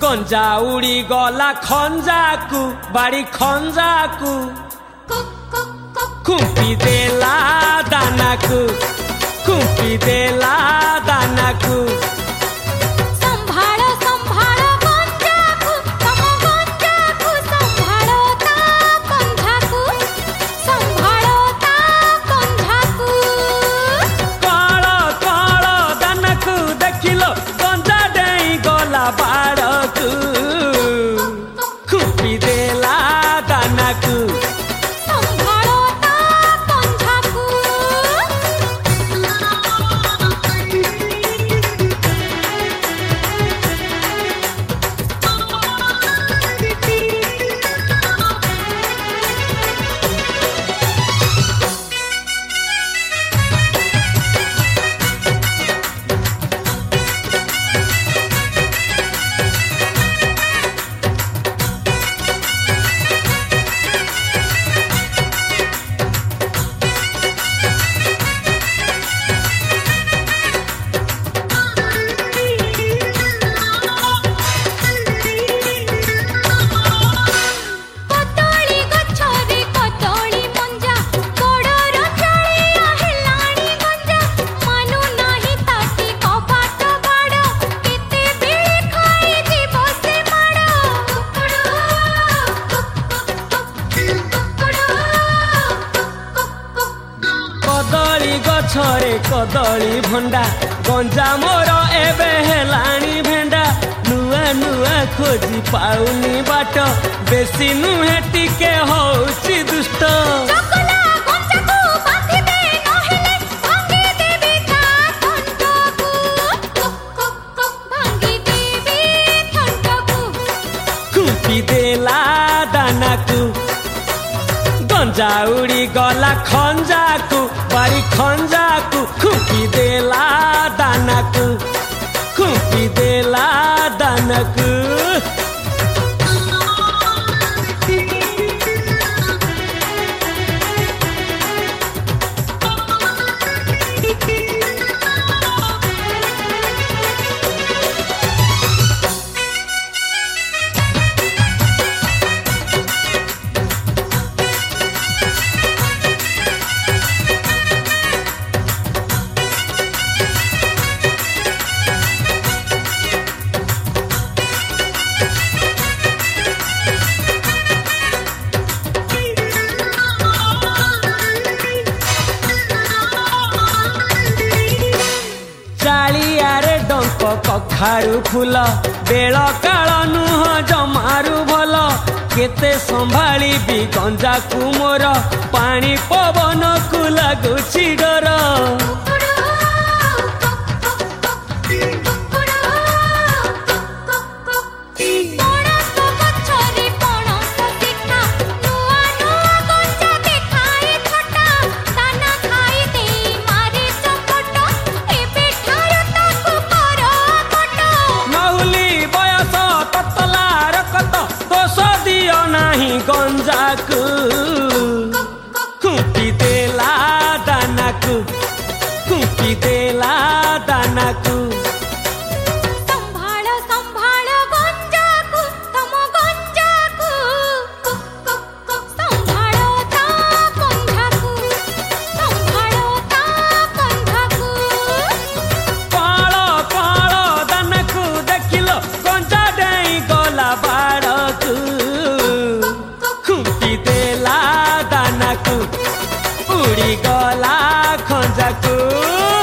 गंजा उड़ी गला खंजाकू बाड़ी खंजाकू खुपी देला दानाकू खुपी देला दानाकू गछरे कदली भंडा गंजा मोर एबे हेलाणी भेंडा नुआ नुआ खोजी पाउनी बाट बेसी नुहे टिके होउची दुष्ट खुपी देला दानाकू गंजा उड़ी गला खंजाकू बारी खंजाकू खुपी देला दानाकू खुपी देला दानाकू कखारू फूल बेल काल नुह जमारू भल केते संभाली भी गंजा कु मोर पानी पवन कु लगुची डर गंजाकू खुपी देला दानाकू खुपी देला दानाकू उड़ी गला खंजाकू।